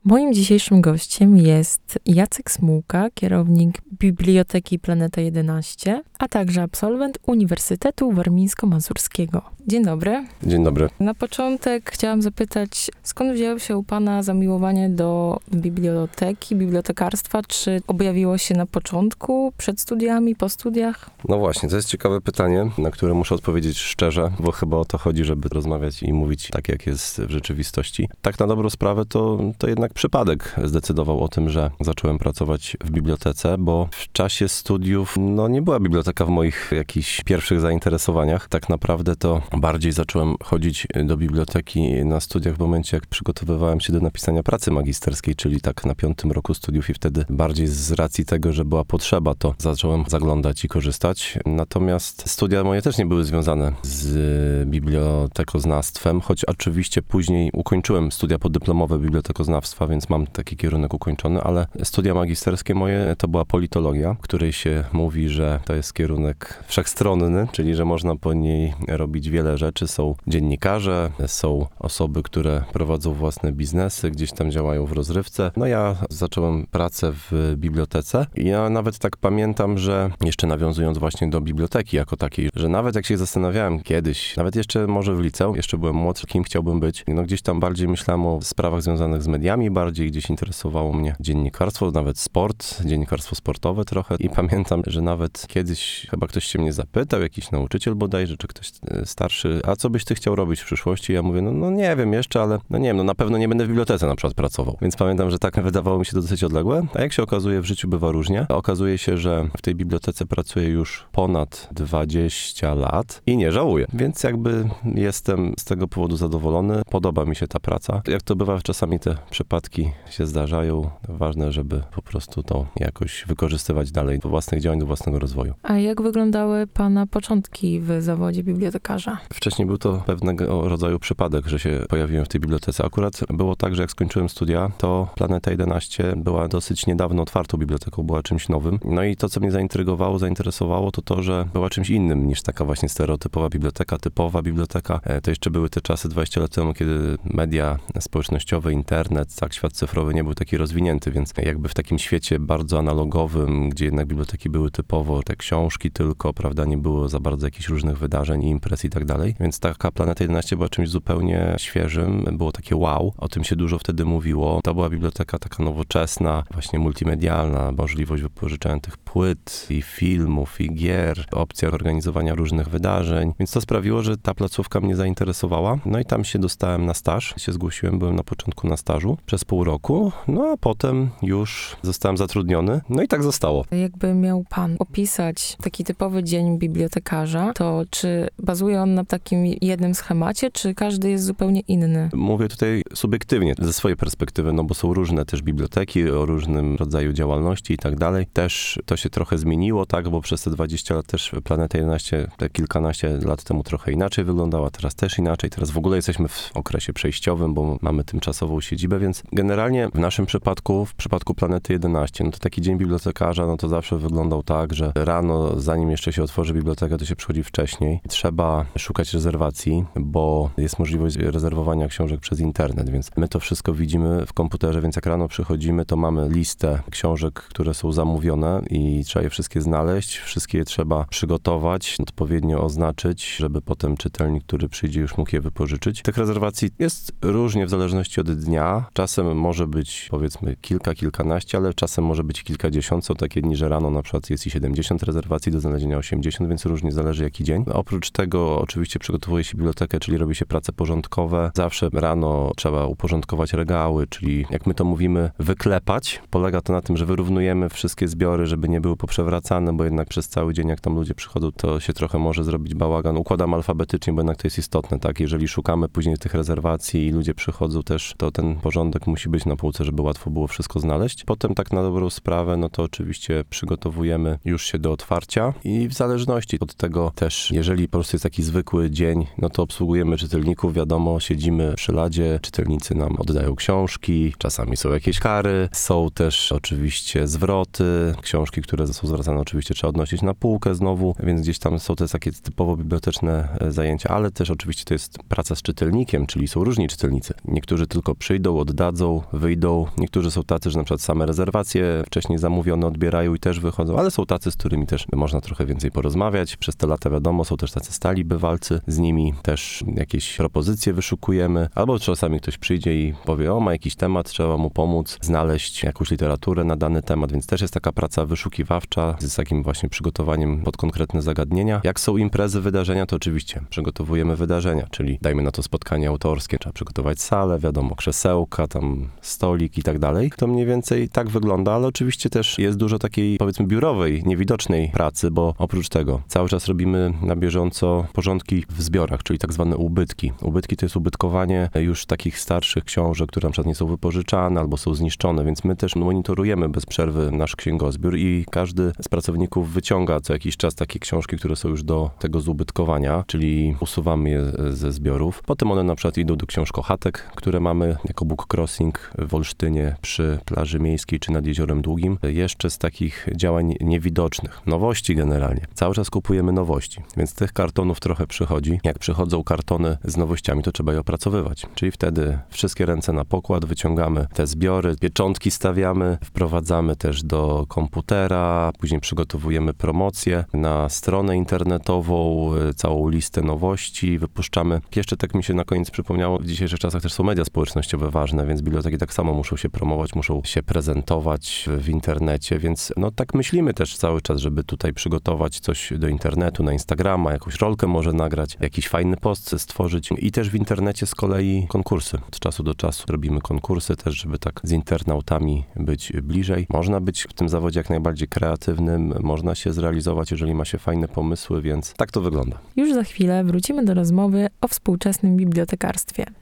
Moim dzisiejszym gościem jest Jacek Smułka, kierownik Biblioteki Planeta 11, a także absolwent Uniwersytetu Warmińsko-Mazurskiego. Dzień dobry. Dzień dobry. Na początek chciałam zapytać, skąd wzięło się u pana zamiłowanie do biblioteki, bibliotekarstwa? Czy objawiło się na początku, przed studiami, po studiach? No właśnie, to jest ciekawe pytanie, na które muszę odpowiedzieć szczerze, bo chyba o to chodzi, żeby rozmawiać i mówić tak, jak jest w rzeczywistości. Tak na dobrą sprawę to jednak przypadek zdecydował o tym, że zacząłem pracować w bibliotece, bo w czasie studiów, nie była biblioteka w moich jakichś pierwszych zainteresowaniach. Tak naprawdę to bardziej zacząłem chodzić do biblioteki na studiach w momencie, jak przygotowywałem się do napisania pracy magisterskiej, czyli tak na 5. roku studiów i wtedy bardziej z racji tego, że była potrzeba, to zacząłem zaglądać i korzystać. Natomiast studia moje też nie były związane z bibliotekoznawstwem, choć oczywiście później ukończyłem studia podyplomowe bibliotekoznawstwa, więc mam taki kierunek ukończony, ale studia magisterskie moje to była politologia, w której się mówi, że to jest kierunek wszechstronny, czyli że można po niej robić wiele rzeczy. Są dziennikarze, są osoby, które prowadzą własne biznesy, gdzieś tam działają w rozrywce. Ja zacząłem pracę w bibliotece i ja nawet tak pamiętam, że jeszcze nawiązując właśnie do biblioteki jako takiej, że nawet jak się zastanawiałem kiedyś, nawet jeszcze może w liceum, jeszcze byłem młodszy, kim chciałbym być, gdzieś tam bardziej myślałem o sprawach związanych z mediami, bardziej gdzieś interesowało mnie dziennikarstwo, nawet sport, dziennikarstwo sportowe trochę i pamiętam, że nawet kiedyś chyba ktoś się mnie zapytał, jakiś nauczyciel bodajże, czy ktoś starszy, a co byś ty chciał robić w przyszłości? Ja mówię, nie wiem jeszcze, ale nie wiem, na pewno nie będę w bibliotece na przykład pracował. Więc pamiętam, że tak wydawało mi się to dosyć odległe, a jak się okazuje, w życiu bywa różnie. Okazuje się, że w tej bibliotece pracuję już ponad 20 lat i nie żałuję, więc jakby jestem z tego powodu zadowolony. Podoba mi się ta praca. Jak to bywa, czasami te przypadki się zdarzają. Ważne, żeby po prostu to jakoś wykorzystywać dalej do własnych działań, do własnego rozwoju. A jak wyglądały pana początki w zawodzie bibliotekarza? Wcześniej był to pewnego rodzaju przypadek, że się pojawiłem w tej bibliotece. Akurat było tak, że jak skończyłem studia, to Planeta 11 była dosyć niedawno otwartą biblioteką, była czymś nowym. I to, co mnie zainteresowało, to, że była czymś innym niż taka właśnie stereotypowa biblioteka, typowa biblioteka. To jeszcze były te czasy 20 lat temu, kiedy media społecznościowe, internet, świat cyfrowy nie był taki rozwinięty, więc jakby w takim świecie bardzo analogowym, gdzie jednak biblioteki były typowo te książki tylko, prawda, nie było za bardzo jakichś różnych wydarzeń, imprez i tak dalej. Więc taka Planeta 11 była czymś zupełnie świeżym, było takie wow, o tym się dużo wtedy mówiło. To była biblioteka taka nowoczesna, właśnie multimedialna, możliwość wypożyczania tych płyt i filmów i gier, opcja organizowania różnych wydarzeń, więc to sprawiło, że ta placówka mnie zainteresowała. I tam się dostałem na staż, się zgłosiłem, byłem na początku na stażu przez pół roku, a potem już zostałem zatrudniony, i tak zostało. Jakby miał pan opisać taki typowy dzień bibliotekarza, to czy bazuje on na takim jednym schemacie, czy każdy jest zupełnie inny? Mówię tutaj subiektywnie, ze swojej perspektywy, bo są różne też biblioteki o różnym rodzaju działalności i tak dalej. Też to się trochę zmieniło, tak, bo przez te 20 lat też Planeta 11, te kilkanaście lat temu trochę inaczej wyglądała, teraz też inaczej. Teraz w ogóle jesteśmy w okresie przejściowym, bo mamy tymczasową siedzibę, więc generalnie w naszym przypadku, w przypadku Planety 11, to taki dzień bibliotekarza, to zawsze wyglądał tak, że rano, zanim jeszcze się otworzy biblioteka, to się przychodzi wcześniej. Trzeba szukać rezerwacji, bo jest możliwość rezerwowania książek przez internet, więc my to wszystko widzimy w komputerze, więc jak rano przychodzimy, to mamy listę książek, które są zamówione i trzeba je wszystkie znaleźć, wszystkie je trzeba przygotować, odpowiednio oznaczyć, żeby potem czytelnik, który przyjdzie, już mógł je wypożyczyć. Tych rezerwacji jest różnie w zależności od dnia. Czasem może być powiedzmy kilkanaście, ale czasem może być kilkadziesiąt. Są takie dni, że rano na przykład jest i 70 rezerwacji, do znalezienia 80, więc różnie zależy jaki dzień. Oprócz tego oczywiście przygotowuje się bibliotekę, czyli robi się prace porządkowe. Zawsze rano trzeba uporządkować regały, czyli jak my to mówimy, wyklepać. Polega to na tym, że wyrównujemy wszystkie zbiory, żeby nie były poprzewracane, bo jednak przez cały dzień, jak tam ludzie przychodzą, to się trochę może zrobić bałagan. Układam alfabetycznie, bo jednak to jest istotne, tak? Jeżeli szukamy później tych rezerwacji i ludzie przychodzą też, to ten porządek musi być na półce, żeby łatwo było wszystko znaleźć. Potem tak na dobrą sprawę, to oczywiście przygotowujemy już się do otwarcia i w zależności od tego też, jeżeli po prostu jest taki zwykły dzień, to obsługujemy czytelników, wiadomo, siedzimy przy ladzie, czytelnicy nam oddają książki, czasami są jakieś kary, są też oczywiście zwroty, książki, które są zwracane oczywiście trzeba odnosić na półkę znowu, więc gdzieś tam są te takie typowo biblioteczne zajęcia, ale też oczywiście to jest praca z czytelnikiem, czyli są różni czytelnicy. Niektórzy tylko przyjdą, oddadzą, wyjdą, niektórzy są tacy, że na przykład same rezerwacje wcześniej zamówione odbierają i też wychodzą, ale są tacy, z którymi też można trochę więcej porozmawiać. Przez te lata wiadomo, są też tacy stali bywalcy, z nimi też jakieś propozycje wyszukujemy, albo czasami ktoś przyjdzie i powie, o ma jakiś temat, trzeba mu pomóc znaleźć jakąś literaturę na dany temat, więc też jest taka praca wyszukiwawcza z takim właśnie przygotowaniem pod konkretne zagadnienia. Jak są imprezy, wydarzenia, to oczywiście przygotowujemy wydarzenia, czyli dajmy na to spotkanie autorskie, trzeba przygotować salę, wiadomo, krzesełka, tam stolik i tak dalej. To mniej więcej tak wygląda, ale oczywiście też jest dużo takiej, powiedzmy, biurowej, niewidocznej pracy, bo oprócz tego cały czas robimy na bieżąco porządki w zbiorach, czyli tak zwane ubytki. Ubytki to jest ubytkowanie już takich starszych książek, które na przykład nie są wypożyczane albo są zniszczone, więc my też monitorujemy bez przerwy nasz księgozbiór i każdy z pracowników wyciąga co jakiś czas takie książki, które są już do tego zubytkowania, czyli usuwamy je ze zbiorów. Potem one na przykład idą do książkochatek, które mamy jako Book Crossing w Olsztynie przy plaży miejskiej czy nad Jeziorem Długim. Jeszcze z takich działań niewidocznych, nowości generalnie. Cały czas kupujemy nowości, więc tych kartonów trochę przychodzi. Jak przychodzą kartony z nowościami, to trzeba je opracowywać. Czyli wtedy wszystkie ręce na pokład, wyciągamy te zbiory, pieczątki stawiamy, wprowadzamy też do komputera, później przygotowujemy promocję na stronę internetową, całą listę nowości wypuszczamy. Jeszcze tak mi się na koniec przypomniało, w dzisiejszych czasach też są media społecznościowe ważne, więc biblioteki tak samo muszą się promować, muszą się prezentować w internecie, więc no tak myślimy też cały czas, żeby tutaj przygotować coś do internetu, na Instagrama, jakąś rolkę może nagrać, jakiś fajny post stworzyć i też w internecie z kolei konkursy. Od czasu do czasu robimy konkursy też, żeby tak z internautami być bliżej. Można być w tym zawodzie jak najbardziej kreatywnym, można się zrealizować, jeżeli ma się fajne pomysły, więc tak to wygląda. Już za chwilę wrócimy do rozmowy o współczesnym bibliotekarstwie.